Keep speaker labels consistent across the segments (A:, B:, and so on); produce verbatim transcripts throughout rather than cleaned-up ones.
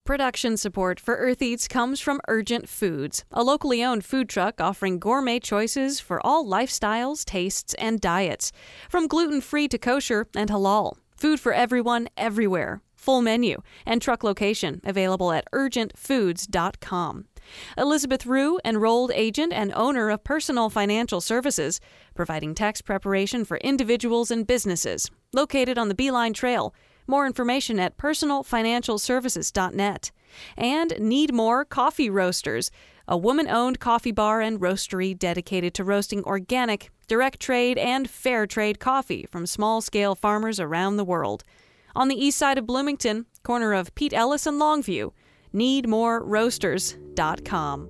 A: Production support for Earth Eats comes from Urgent Foods, a locally owned food truck offering gourmet choices for all lifestyles, tastes, and diets. From gluten-free to kosher and halal. Food for everyone, everywhere. Full menu and truck location available at urgent foods dot com. Elizabeth Rue, enrolled agent and owner of Personal Financial Services, providing tax preparation for individuals and businesses. Located on the Beeline Trail. More information at personal financial services dot net. And Need More Coffee Roasters, a woman-owned coffee bar and roastery dedicated to roasting organic, direct trade, and fair trade coffee from small-scale farmers around the world. On the east side of Bloomington, corner of Pete Ellis and Longview, need more roasters dot com.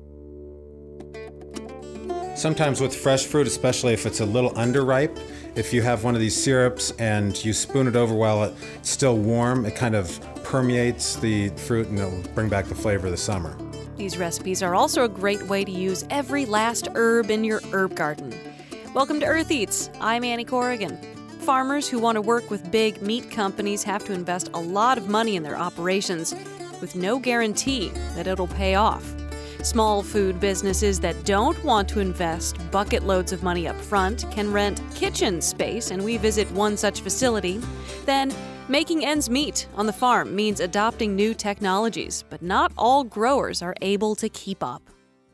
B: Sometimes with fresh fruit, especially if it's a little underripe, if you have one of these syrups and you spoon it over while it's still warm, it kind of permeates the fruit and it'll bring back the flavor of the summer.
A: These recipes are also a great way to use every last herb in your herb garden. Welcome to Earth Eats. I'm Annie Corrigan. Farmers who want to work with big meat companies have to invest a lot of money in their operations with no guarantee that it'll pay off. Small food businesses that don't want to invest bucket loads of money up front can rent kitchen space, and we visit one such facility. Then, making ends meet on the farm means adopting new technologies, but not all growers are able to keep up.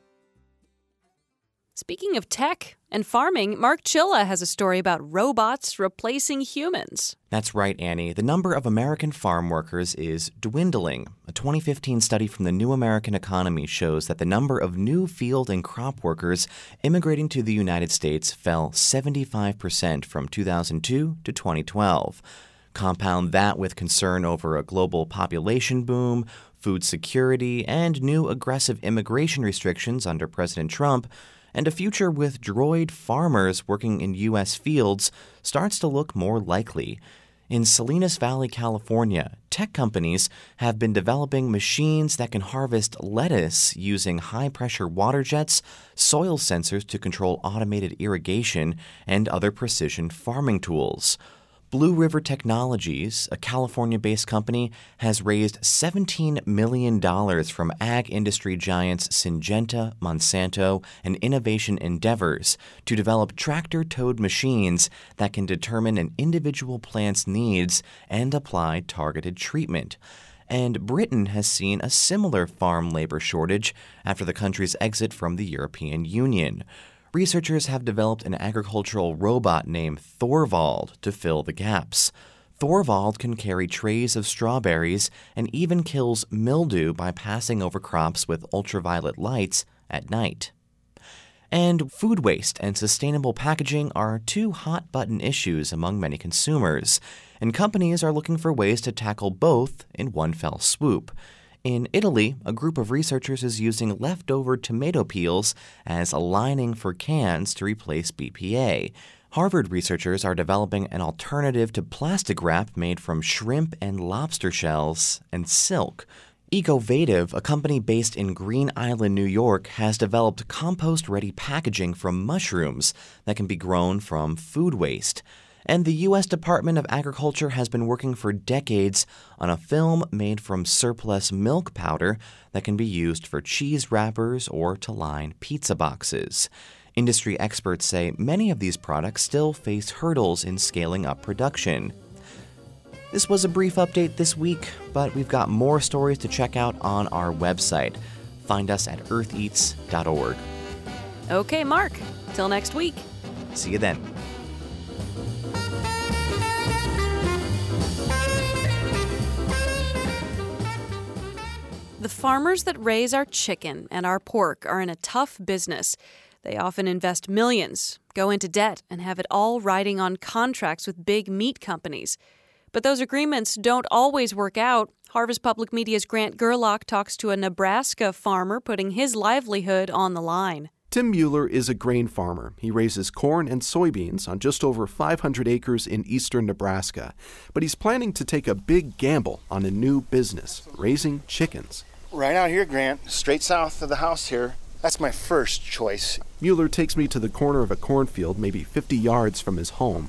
A: Speaking of tech and farming, Mark Chilla has a story about robots replacing humans.
C: That's right, Annie. The number of American farm workers is dwindling. A twenty fifteen study from the New American Economy shows that the number of new field and crop workers immigrating to the United States fell seventy-five percent from two thousand two to twenty twelve. Compound that with concern over a global population boom, food security, and new aggressive immigration restrictions under President Trump, and a future with droid farmers working in U S fields starts to look more likely. In Salinas Valley, California, tech companies have been developing machines that can harvest lettuce using high-pressure water jets, soil sensors to control automated irrigation, and other precision farming tools. Blue River Technologies, a California-based company, has raised seventeen million dollars from ag industry giants Syngenta, Monsanto, and Innovation Endeavors to develop tractor-towed machines that can determine an individual plant's needs and apply targeted treatment. And Britain has seen a similar farm labor shortage after the country's exit from the European Union. Researchers have developed an agricultural robot named Thorvald to fill the gaps. Thorvald can carry trays of strawberries and even kills mildew by passing over crops with ultraviolet lights at night. And food waste and sustainable packaging are two hot-button issues among many consumers, and companies are looking for ways to tackle both in one fell swoop. In Italy, a group of researchers is using leftover tomato peels as a lining for cans to replace B P A. Harvard researchers are developing an alternative to plastic wrap made from shrimp and lobster shells and silk. Ecovative, a company based in Green Island, New York, has developed compost-ready packaging from mushrooms that can be grown from food waste. And the U S Department of Agriculture has been working for decades on a film made from surplus milk powder that can be used for cheese wrappers or to line pizza boxes. Industry experts say many of these products still face hurdles in scaling up production. This was a brief update this week, but we've got more stories to check out on our website. Find us at earth eats dot org.
A: Okay, Mark. Till next week.
C: See you then.
A: The farmers that raise our chicken and our pork are in a tough business. They often invest millions, go into debt, and have it all riding on contracts with big meat companies. But those agreements don't always work out. Harvest Public Media's Grant Gerlach talks to a Nebraska farmer putting his livelihood on the line.
D: Tim Mueller is a grain farmer. He raises corn and soybeans on just over five hundred acres in eastern Nebraska. But he's planning to take a big gamble on a new business, raising chickens.
E: Right out here, Grant, straight south of the house here. That's my first choice.
D: Mueller takes me to the corner of a cornfield, maybe fifty yards from his home.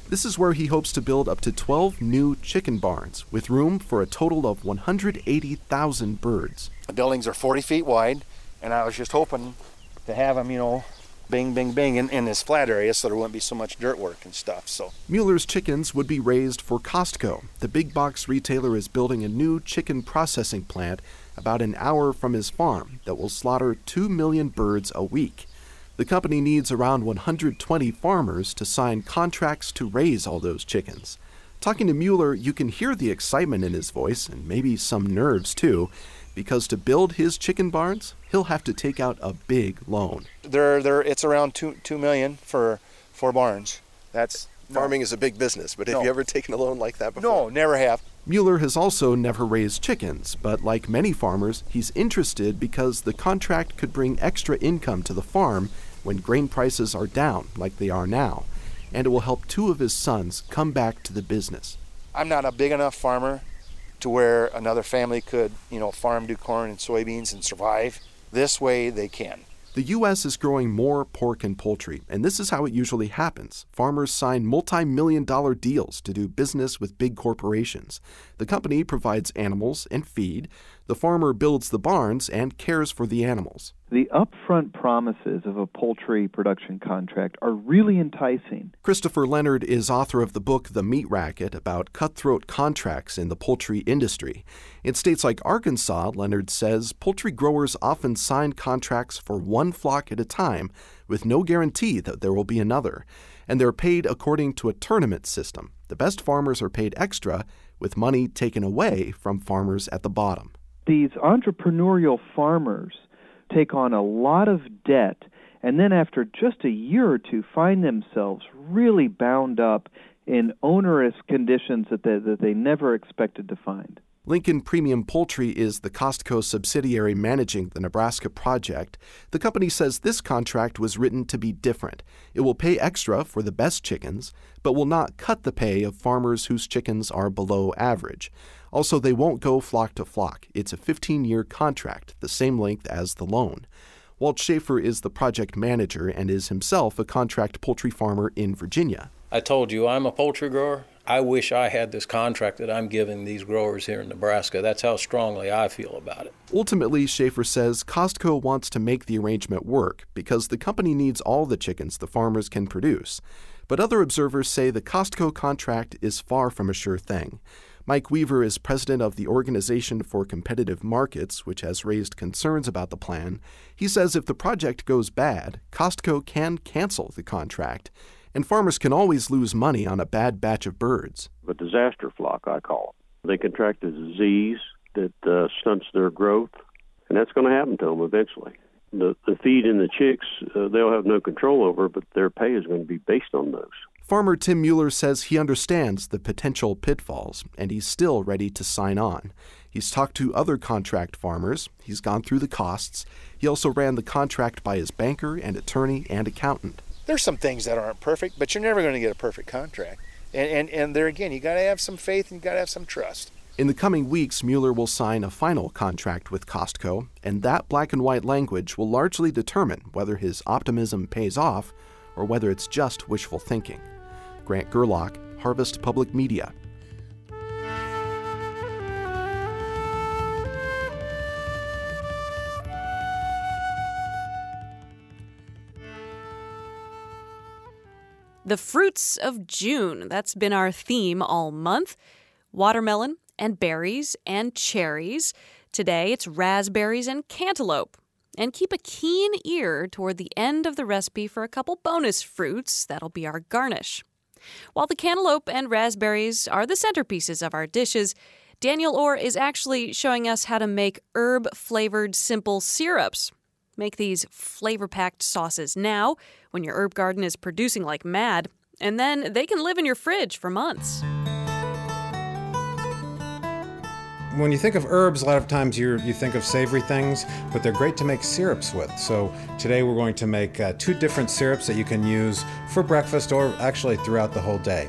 D: This is where he hopes to build up to twelve new chicken barns with room for a total of one hundred eighty thousand birds.
E: The buildings are forty feet wide, and I was just hoping to have them, you know, bing, bing, bing in, in this flat area so there wouldn't be so much dirt work and stuff. So
D: Mueller's chickens would be raised for Costco. The big box retailer is building a new chicken processing plant about an hour from his farm that will slaughter two million birds a week. The company needs around one hundred twenty farmers to sign contracts to raise all those chickens. Talking to Mueller, you can hear the excitement in his voice, and maybe some nerves too, because to build his chicken barns, he'll have to take out a big loan.
E: They're, they're, it's around two, two million for four barns. That's
F: Farming no. is a big business, but have
E: no.
F: you ever taken a loan like that before?
E: No, never have.
D: Mueller has also never raised chickens, but like many farmers, he's interested because the contract could bring extra income to the farm when grain prices are down like they are now, and it will help two of his sons come back to the business.
E: I'm not a big enough farmer to where another family could, you know, farm, do corn and soybeans and survive. This way they can.
D: The U S is growing more pork and poultry, and this is how it usually happens. Farmers sign multi-million dollar deals to do business with big corporations. The company provides animals and feed. The farmer builds the barns and cares for the animals.
G: The upfront promises of a poultry production contract are really enticing.
D: Christopher Leonard is author of the book The Meat Racket about cutthroat contracts in the poultry industry. In states like Arkansas, Leonard says poultry growers often sign contracts for one flock at a time with no guarantee that there will be another, and they're paid according to a tournament system. The best farmers are paid extra, with money taken away from farmers at the bottom.
G: These entrepreneurial farmers take on a lot of debt, and then after just a year or two find themselves really bound up in onerous conditions that they, that they never expected to find.
D: Lincoln Premium Poultry is the Costco subsidiary managing the Nebraska project. The company says this contract was written to be different. It will pay extra for the best chickens, but will not cut the pay of farmers whose chickens are below average. Also, they won't go flock to flock. It's a fifteen-year contract, the same length as the loan. Walt Schaefer is the project manager and is himself a contract poultry farmer in Virginia.
H: I told you I'm a poultry grower. I wish I had this contract that I'm giving these growers here in Nebraska. That's how strongly I feel about it.
D: Ultimately, Schaefer says Costco wants to make the arrangement work because the company needs all the chickens the farmers can produce. But other observers say the Costco contract is far from a sure thing. Mike Weaver is president of the Organization for Competitive Markets, which has raised concerns about the plan. He says if the project goes bad, Costco can cancel the contract, and farmers can always lose money on a bad batch of birds.
I: A disaster flock, I call it. They contract a disease that uh, stunts their growth, and that's going to happen to them eventually. The, the feed and the chicks, uh, they'll have no control over, but their pay is going to be based on those.
D: Farmer Tim Mueller says he understands the potential pitfalls, and he's still ready to sign on. He's talked to other contract farmers. He's gone through the costs. He also ran the contract by his banker and attorney and accountant.
E: There's some things that aren't perfect, but you're never going to get a perfect contract. And, and, and there again, you got to have some faith and you got to have some trust.
D: In the coming weeks, Mueller will sign a final contract with Costco, and that black and white language will largely determine whether his optimism pays off or whether it's just wishful thinking. Grant Gerlach, Harvest Public Media.
A: The fruits of June. That's been our theme all month. Watermelon and berries and cherries. Today it's raspberries and cantaloupe. And keep a keen ear toward the end of the recipe for a couple bonus fruits. That'll be our garnish. While the cantaloupe and raspberries are the centerpieces of our dishes, Daniel Orr is actually showing us how to make herb-flavored simple syrups. Make these flavor-packed sauces now when your herb garden is producing like mad, and then they can live in your fridge for months.
B: When you think of herbs, a lot of times you you think of savory things, but they're great to make syrups with. So today we're going to make uh, two different syrups that you can use for breakfast or actually throughout the whole day.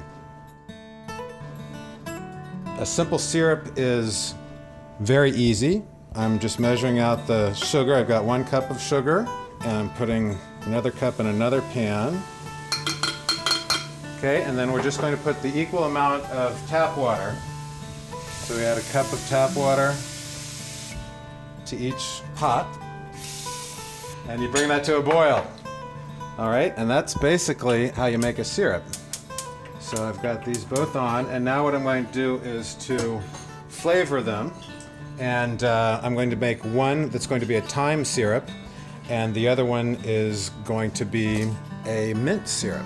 B: A simple syrup is very easy. I'm just measuring out the sugar. I've got one cup of sugar, and I'm putting another cup in another pan. Okay, and then we're just going to put the equal amount of tap water. So we add a cup of tap water to each pot, and you bring that to a boil. All right, and that's basically how you make a syrup. So I've got these both on, and now what I'm going to do is to flavor them. And uh, I'm going to make one that's going to be a thyme syrup, and the other one is going to be a mint syrup.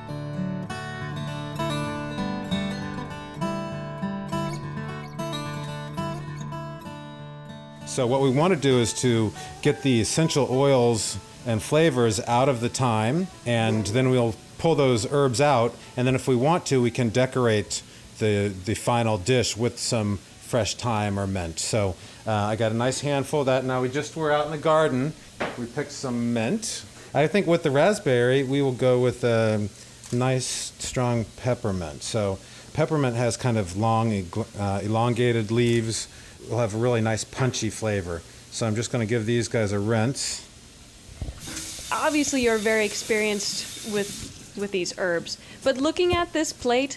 B: So what we want to do is to get the essential oils and flavors out of the thyme, and then we'll pull those herbs out, and then if we want to, we can decorate the the final dish with some fresh thyme or mint. So uh, I got a nice handful of that. Now we just were out in the garden. We picked some mint. I think with the raspberry, we will go with a nice, strong peppermint. So peppermint has kind of long, uh, elongated leaves. Will have a really nice punchy flavor. So I'm just going to give these guys a rinse.
A: Obviously, you're very experienced with with these herbs, but looking at this plate,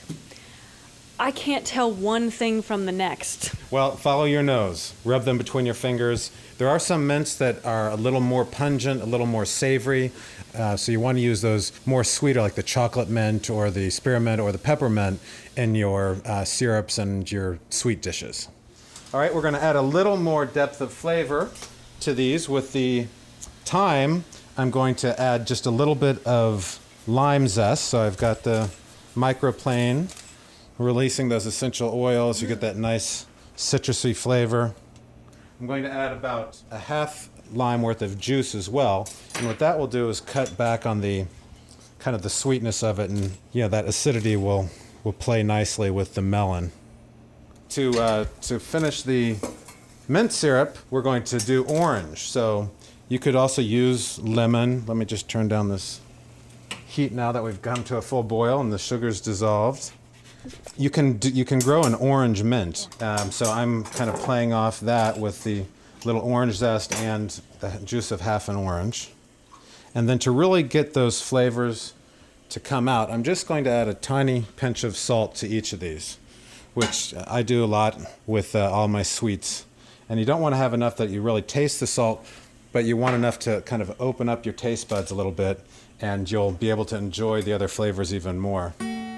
A: I can't tell one thing from the next.
B: Well, follow your nose. Rub them between your fingers. There are some mints that are a little more pungent, a little more savory. Uh, so you want to use those more sweeter, like the chocolate mint or the spearmint or the peppermint in your uh, syrups and your sweet dishes. All right, we're going to add a little more depth of flavor to these. With the thyme, I'm going to add just a little bit of lime zest. So I've got the microplane releasing those essential oils. You get that nice citrusy flavor. I'm going to add about a half lime worth of juice as well. And what that will do is cut back on the kind of the sweetness of it, and you know, that acidity will, will play nicely with the melon. To, uh, to finish the mint syrup, we're going to do orange. So you could also use lemon. Let me just turn down this heat now that we've come to a full boil and the sugar's dissolved. You can do, you can grow an orange mint. Um, so I'm kind of playing off that with the little orange zest and the juice of half an orange. And then to really get those flavors to come out, I'm just going to add a tiny pinch of salt to each of these, which I do a lot with uh, all my sweets. And you don't want to have enough that you really taste the salt, but you want enough to kind of open up your taste buds a little bit, and you'll be able to enjoy the other flavors even more.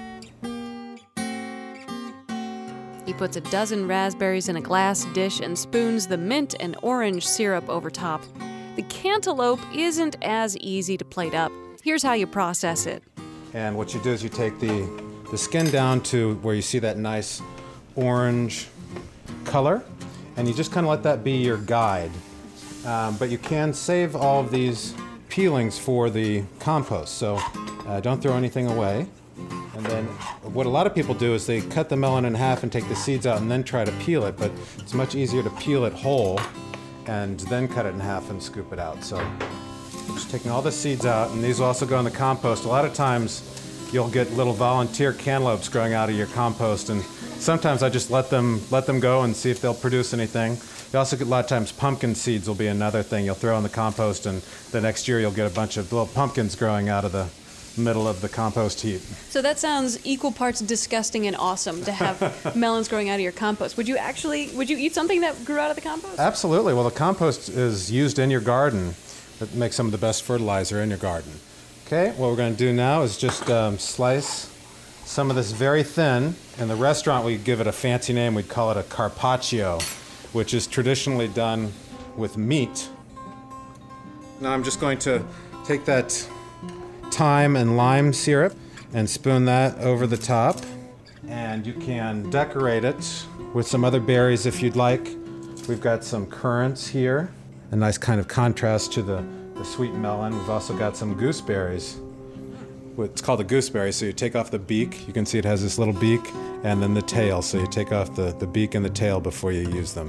A: He puts a dozen raspberries in a glass dish and spoons the mint and orange syrup over top. The cantaloupe isn't as easy to plate up. Here's how you process it.
B: And what you do is you take the, the skin down to where you see that nice orange color, and you just kind of let that be your guide. Um, but you can save all of these peelings for the compost, so uh, don't throw anything away. And then what a lot of people do is they cut the melon in half and take the seeds out and then try to peel it, but it's much easier to peel it whole and then cut it in half and scoop it out. So just taking all the seeds out, and these will also go in the compost. A lot of times you'll get little volunteer cantaloupes growing out of your compost, and sometimes I just let them let them go and see if they'll produce anything. You also get a lot of times pumpkin seeds will be another thing you'll throw in the compost, and the next year you'll get a bunch of little pumpkins growing out of the middle of the compost heap.
A: So that sounds equal parts disgusting and awesome to have melons growing out of your compost. Would you actually, would you eat something that grew out of the compost?
B: Absolutely. Well, the compost is used in your garden. It makes some of the best fertilizer in your garden. Okay, what we're going to do now is just um, slice some of this very thin. In the restaurant, we give it a fancy name. We'd call it a carpaccio, which is traditionally done with meat. Now I'm just going to take that thyme and lime syrup and spoon that over the top. And you can decorate it with some other berries if you'd like. We've got some currants here, a nice kind of contrast to the, the sweet melon. We've also got some gooseberries. It's called a gooseberry, so you take off the beak. You can see it has this little beak, and then the tail. So you take off the, the beak and the tail before you use them.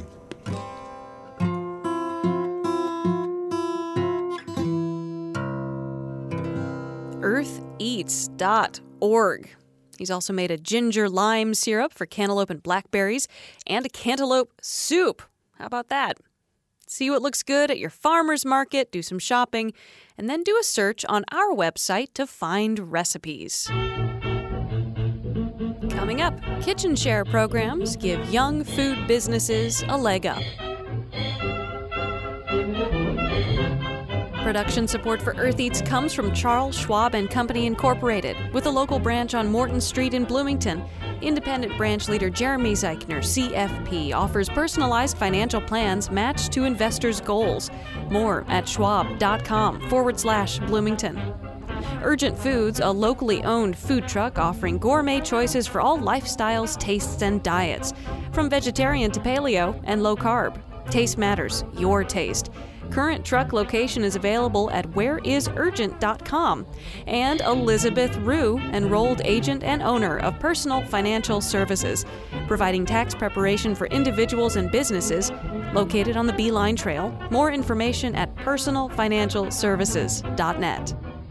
A: earth eats dot org. He's also made a ginger lime syrup for cantaloupe and blackberries and a cantaloupe soup. How about that? See what looks good at your farmer's market, do some shopping, and then do a search on our website to find recipes. Coming up, kitchen share programs give young food businesses a leg up. Production support for Earth Eats comes from Charles Schwab and Company Incorporated, with a local branch on Morton Street in Bloomington. Independent branch leader Jeremy Zeichner, C F P, offers personalized financial plans matched to investors' goals. More at schwab.com forward slash Bloomington. Urgent Foods, a locally owned food truck offering gourmet choices for all lifestyles, tastes, and diets. From vegetarian to paleo and low carb. Taste matters, your taste. Current truck location is available at where is urgent dot com. And Elizabeth Rue, enrolled agent and owner of Personal Financial Services, providing tax preparation for individuals and businesses, located on the Beeline Trail. More information at personal financial services dot net.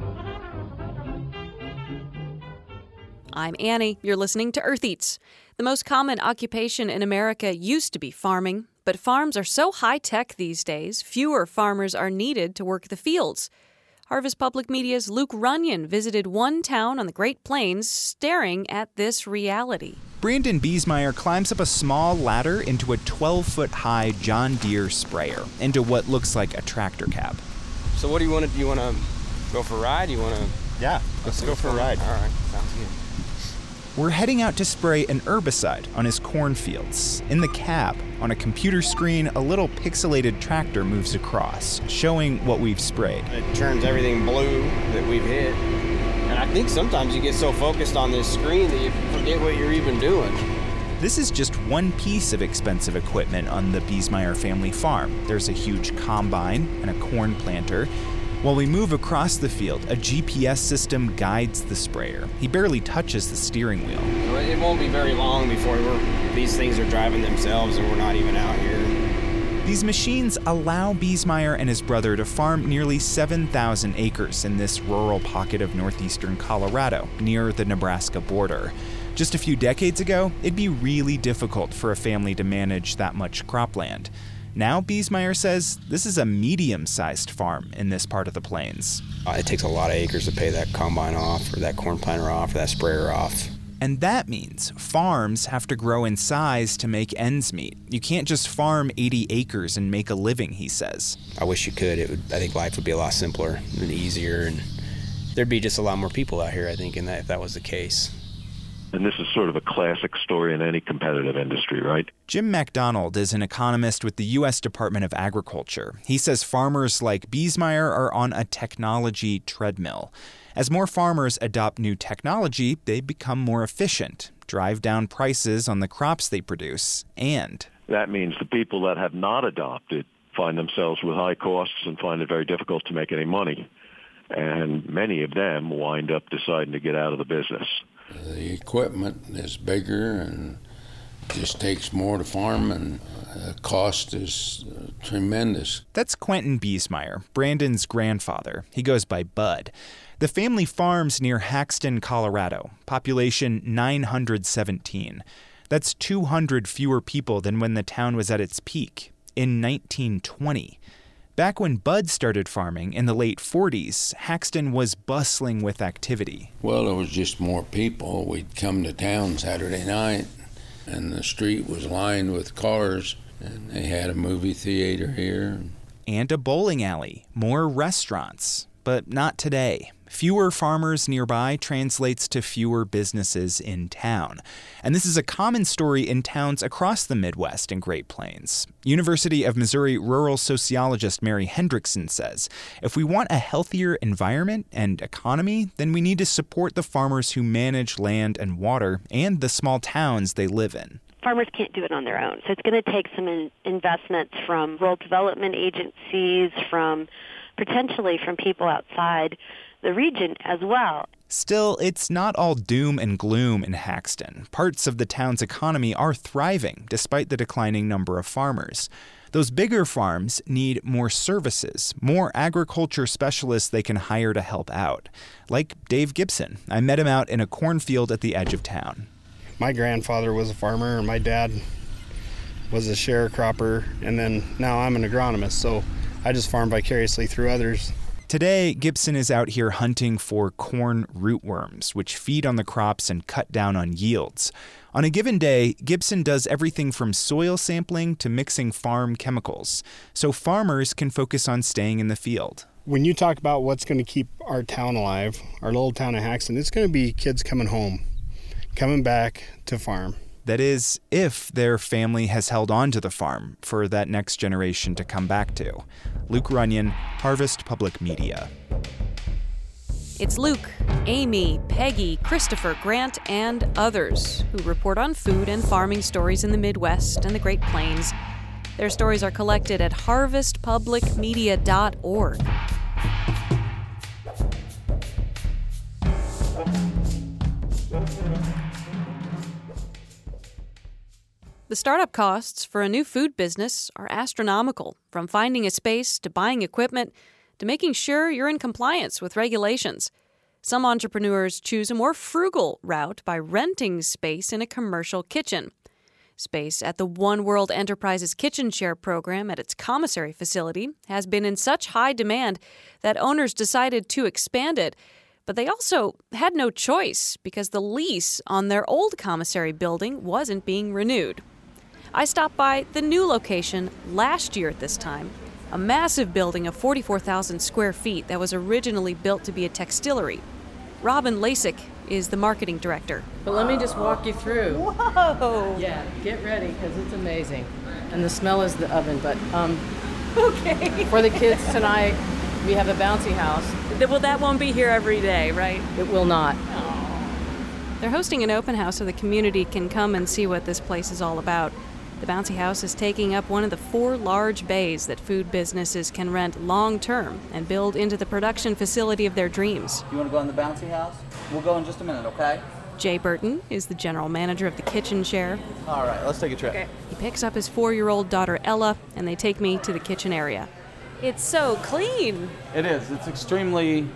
A: I'm Annie. You're listening to Earth Eats. The most common occupation in America used to be farming, but farms are so high-tech these days, fewer farmers are needed to work the fields. Harvest Public Media's Luke Runyon visited one town on the Great Plains, staring at this reality.
J: Brandon Biesmeyer climbs up a small ladder into a twelve-foot-high John Deere sprayer, into what looks like a tractor cab.
K: So what do you want to do? You want to go for a ride? You want to...
J: Yeah, let's go for a ride.
K: All right, sounds good.
J: We're heading out to spray an herbicide on his cornfields. In the cab, on a computer screen, a little pixelated tractor moves across, showing what we've sprayed.
K: It turns everything blue that we've hit. And I think sometimes you get so focused on this screen that you forget what you're even doing.
J: This is just one piece of expensive equipment on the Biesmeyer family farm. There's a huge combine and a corn planter. While we move across the field, a G P S system guides the sprayer. He barely touches the steering wheel.
K: It won't be very long before we're, these things are driving themselves and we're not even out here.
J: These machines allow Biesmeyer and his brother to farm nearly seven thousand acres in this rural pocket of northeastern Colorado, near the Nebraska border. Just a few decades ago, it'd be really difficult for a family to manage that much cropland. Now, Biesmeyer says this is a medium-sized farm in this part of the plains.
K: Uh, it takes a lot of acres to pay that combine off, or that corn planter off, or that sprayer off.
J: And that means farms have to grow in size to make ends meet. You can't just farm eighty acres and make a living, he says.
K: I wish you could. It would. I think life would be a lot simpler and easier, and there'd be just a lot more people out here, I think, in that, if that was the case.
L: And this is sort of a classic story in any competitive industry, right?
J: Jim MacDonald is an economist with the U S Department of Agriculture. He says farmers like Biesmeyer are on a technology treadmill. As more farmers adopt new technology, they become more efficient, drive down prices on the crops they produce, and...
L: That means the people that have not adopted find themselves with high costs and find it very difficult to make any money. And many of them wind up deciding to get out of the business.
M: The equipment is bigger and just takes more to farm, and the cost is uh, tremendous.
J: That's Quentin Biesmeyer, Brandon's grandfather. He goes by Bud. The family farms near Haxton, Colorado, population nine hundred seventeen. That's two hundred fewer people than when the town was at its peak, in nineteen twenty. Back when Bud started farming in the late forties, Haxton was bustling with activity.
M: Well, there was just more people. We'd come to town Saturday night, and the street was lined with cars, and they had a movie theater here.
J: And a bowling alley, more restaurants. But not today. Fewer farmers nearby translates to fewer businesses in town. And this is a common story in towns across the Midwest and Great Plains. University of Missouri rural sociologist Mary Hendrickson says, if we want a healthier environment and economy, then we need to support the farmers who manage land and water and the small towns they live in.
N: Farmers can't do it on their own. So it's going to take some in- investments from rural development agencies, from potentially from people outside the region as well.
J: Still, it's not all doom and gloom in Haxton. Parts of the town's economy are thriving despite the declining number of farmers. Those bigger farms need more services, more agriculture specialists they can hire to help out. Like Dave Gibson. I met him out in a cornfield at the edge of town.
O: My grandfather was a farmer and my dad was a sharecropper, and then now I'm an agronomist, so I just farm vicariously through others.
J: Today, Gibson is out here hunting for corn rootworms, which feed on the crops and cut down on yields. On a given day, Gibson does everything from soil sampling to mixing farm chemicals, so farmers can focus on staying in the field.
O: When you talk about what's going to keep our town alive, our little town of Haxton, it's going to be kids coming home, coming back to farm.
J: That is, if their family has held on to the farm for that next generation to come back to. Luke Runyon, Harvest Public Media.
A: It's Luke, Amy, Peggy, Christopher, Grant, and others who report on food and farming stories in the Midwest and the Great Plains. Their stories are collected at harvest public media dot org. The startup costs for a new food business are astronomical, from finding a space to buying equipment to making sure you're in compliance with regulations. Some entrepreneurs choose a more frugal route by renting space in a commercial kitchen. Space at the One World Enterprises Kitchen Share program at its commissary facility has been in such high demand that owners decided to expand it, but they also had no choice because the lease on their old commissary building wasn't being renewed. I stopped by the new location last year at this time, a massive building of forty-four thousand square feet that was originally built to be a textilery. Robin Lasik is the marketing director.
P: But let me just walk you through.
A: Whoa!
P: Yeah, get ready because it's amazing. And the smell is the oven, but um,
A: okay.
P: For the kids tonight, we have a bouncy house.
A: Well, that won't be here every day, right?
P: It will not.
A: They're hosting an open house so the community can come and see what this place is all about. The bouncy house is taking up one of the four large bays that food businesses can rent long-term and build into the production facility of their dreams.
Q: You want to go in the bouncy house? We'll go in just a minute, okay?
A: Jay Burton is the general manager of the Kitchen Share.
Q: All right, let's take a trip.
A: Okay. He picks up his four-year-old daughter, Ella, and they take me to the kitchen area. It's so clean.
Q: It is. It's extremely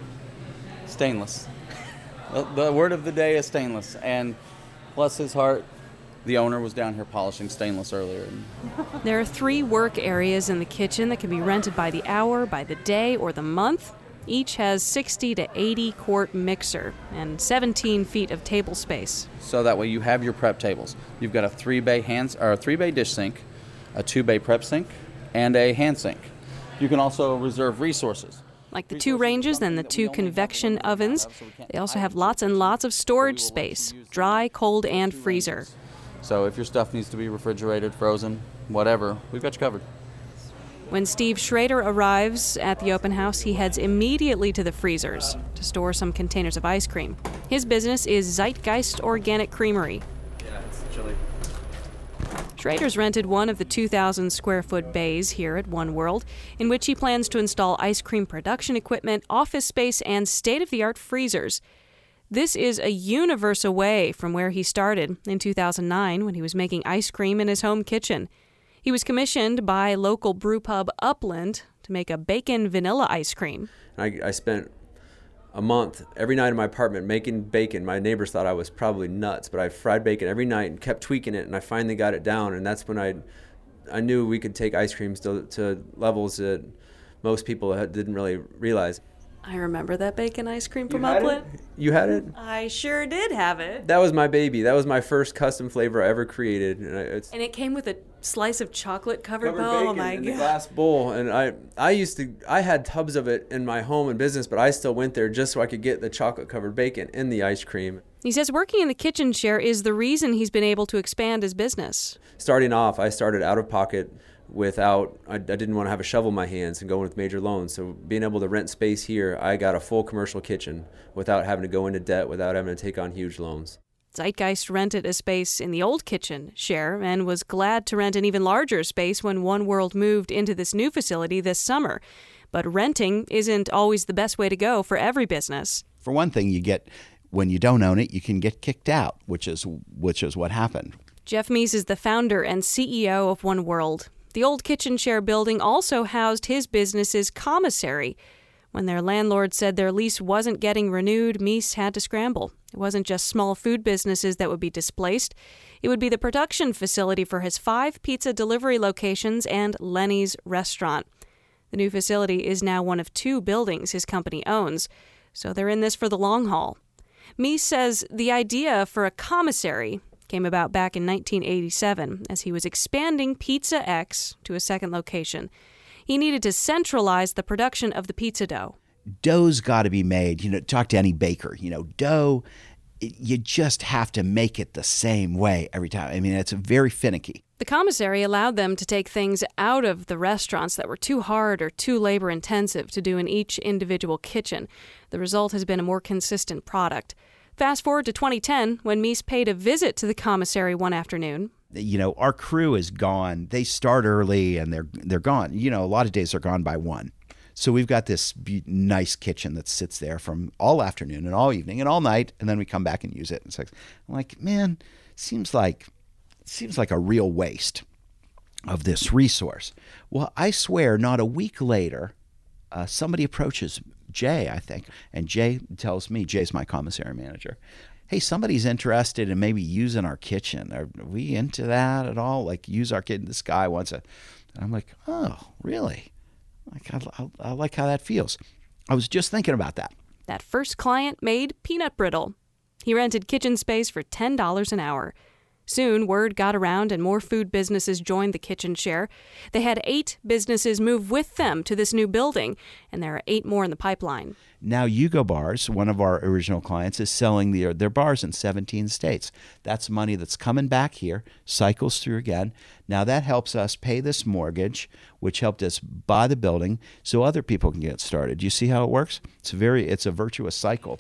Q: stainless. the, the word of the day is stainless, and bless his heart, the owner was down here polishing stainless earlier.
A: There are three work areas in the kitchen that can be rented by the hour, by the day, or the month. Each has sixty to eighty quart mixer and seventeen feet of table space.
Q: So that way you have your prep tables. You've got a three-bay hands or a three-bay dish sink, a two-bay prep sink, and a hand sink. You can also reserve resources.
A: Like the two ranges and the two convection ovens. They also have lots and lots of storage space, dry, cold, and freezer.
Q: So if your stuff needs to be refrigerated, frozen, whatever, we've got you covered.
A: When Steve Schrader arrives at the open house, he heads immediately to the freezers to store some containers of ice cream. His business is Zeitgeist Organic Creamery.
Q: Yeah, it's chilly.
A: Schrader's rented one of the two thousand square foot bays here at One World, in which he plans to install ice cream production equipment, office space, and state-of-the-art freezers. This is a universe away from where he started in two thousand nine when he was making ice cream in his home kitchen. He was commissioned by local brewpub Upland to make a bacon vanilla ice cream.
R: I, I spent a month every night in my apartment making bacon. My neighbors thought I was probably nuts, but I fried bacon every night and kept tweaking it, and I finally got it down, and that's when I I knew we could take ice creams to, to levels that most people had, didn't really realize.
A: I remember that bacon ice cream from
R: You had
A: Upland.
R: it? You had it?
A: I sure did have it.
R: That was my baby. That was my first custom flavor I ever created. And I, it's
A: And it came with a slice of chocolate covered
R: covered
A: bowl. Oh
R: bacon
A: my
R: in the
A: god.
R: glass bowl. And I, I used to, I had tubs of it in my home and business, but I still went there just so I could get the chocolate covered bacon in the ice cream.
A: He says working in the Kitchen Share is the reason he's been able to expand his business.
R: Starting off, I started out of pocket without, I, I didn't want to have a shovel in my hands and go in with major loans. So being able to rent space here, I got a full commercial kitchen without having to go into debt, without having to take on huge loans.
A: Zeitgeist rented a space in the old Kitchen Share and was glad to rent an even larger space when One World moved into this new facility this summer. But renting isn't always the best way to go for every business.
S: For one thing, you get, when you don't own it, you can get kicked out, which is which is what happened.
A: Jeff Meese is the founder and C E O of One World. The old Kitchen Share building also housed his business's commissary. When their landlord said their lease wasn't getting renewed, Meese had to scramble. It wasn't just small food businesses that would be displaced. It would be the production facility for his five pizza delivery locations and Lenny's restaurant. The new facility is now one of two buildings his company owns, so they're in this for the long haul. Meese says the idea for a commissary came about back in nineteen eighty-seven as he was expanding Pizza X to a second location. He needed to centralize the production of the pizza dough.
S: Dough's got to be made. You know, talk to any baker. You know, dough, you just have to make it the same way every time. I mean, it's very finicky.
A: The commissary allowed them to take things out of the restaurants that were too hard or too labor-intensive to do in each individual kitchen. The result has been a more consistent product. Fast forward to twenty ten, when Meese paid a visit to the commissary one afternoon.
S: You know, our crew is gone. They start early and they're they're gone. You know, a lot of days are gone by one. So we've got this be- nice kitchen that sits there from all afternoon and all evening and all night, and then we come back and use it. And it's like, I'm like, man, seems like seems like a real waste of this resource. Well, I swear, not a week later, uh, somebody approaches Jay, I think, and Jay tells me, Jay's my commissary manager, hey, somebody's interested in maybe using our kitchen. Are we into that at all? Like, use our kitchen. This guy wants a. And I'm like, oh, really? Like, I, I, I like how that feels. I was just thinking about that.
A: That first client made peanut brittle. He rented kitchen space for ten dollars an hour. Soon, word got around and more food businesses joined the Kitchen Share. They had eight businesses move with them to this new building, and there are eight more in the pipeline.
S: Now, Yugo Bars, one of our original clients, is selling the, their bars in seventeen states. That's money that's coming back here, cycles through again. Now, that helps us pay this mortgage, which helped us buy the building so other people can get started. You see how it works? It's a very, it's a virtuous cycle.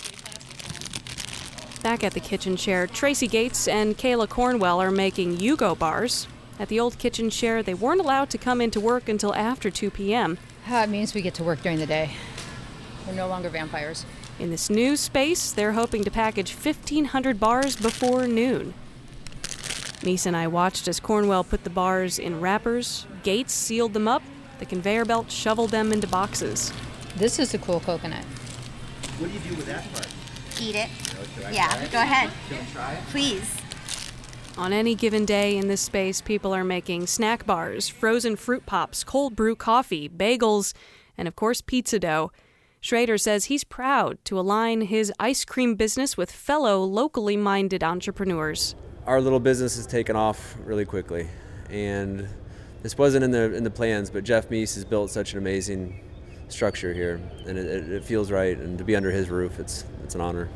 A: Back at the Kitchen Share, Tracy Gates and Kayla Cornwell are making Yugo Bars. At the old Kitchen Share, they weren't allowed to come into work until after two p.m.
T: Uh, it means we get to work during the day. We're no longer vampires.
A: In this new space, they're hoping to package fifteen hundred bars before noon. Meese and I watched as Cornwell put the bars in wrappers, Gates sealed them up, the conveyor belt shoveled them into boxes.
T: This is the cool coconut.
S: What do you do with that part?
U: Eat it.
S: Oh,
U: yeah, go ahead.
S: Can I try it?
U: Please.
A: On any given day in this space, people are making snack bars, frozen fruit pops, cold brew coffee, bagels, and of course pizza dough. Schrader says he's proud to align his ice cream business with fellow locally minded entrepreneurs.
R: Our little business has taken off really quickly, and this wasn't in the in the plans, but Jeff Meese has built such an amazing structure here, and it, it feels right, and to be under his roof, it's it's an honor.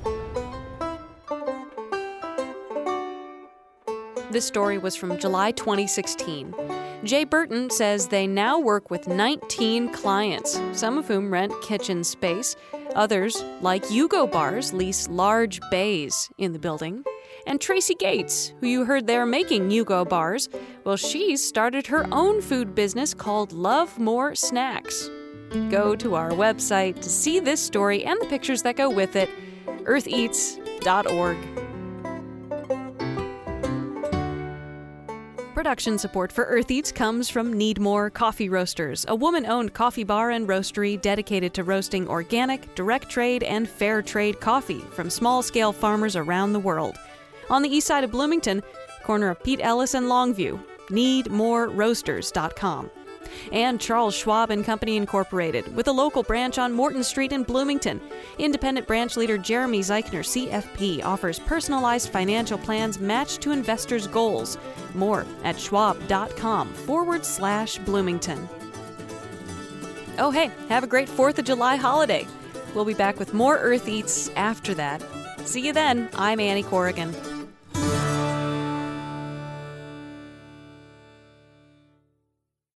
A: This story was from July twenty sixteen. Jay Burton says they now work with nineteen clients, some of whom rent kitchen space. Others, like Yugo Bars, lease large bays in the building. And Tracy Gates, who you heard there making Yugo Bars, well, she's started her own food business called Love More Snacks. Go to our website to see this story and the pictures that go with it, earth eats dot org. Production support for Earth Eats comes from Needmore Coffee Roasters, a woman-owned coffee bar and roastery dedicated to roasting organic, direct trade, and fair trade coffee from small-scale farmers around the world. On the east side of Bloomington, corner of Pete Ellis and Longview, need more roasters dot com. And Charles Schwab and Company Incorporated, with a local branch on Morton Street in Bloomington. Independent branch leader Jeremy Zeichner, C F P, offers personalized financial plans matched to investors' goals. More at schwab.com forward slash Bloomington. Oh, hey, have a great fourth of July holiday. We'll be back with more Earth Eats after that. See you then. I'm Annie Corrigan.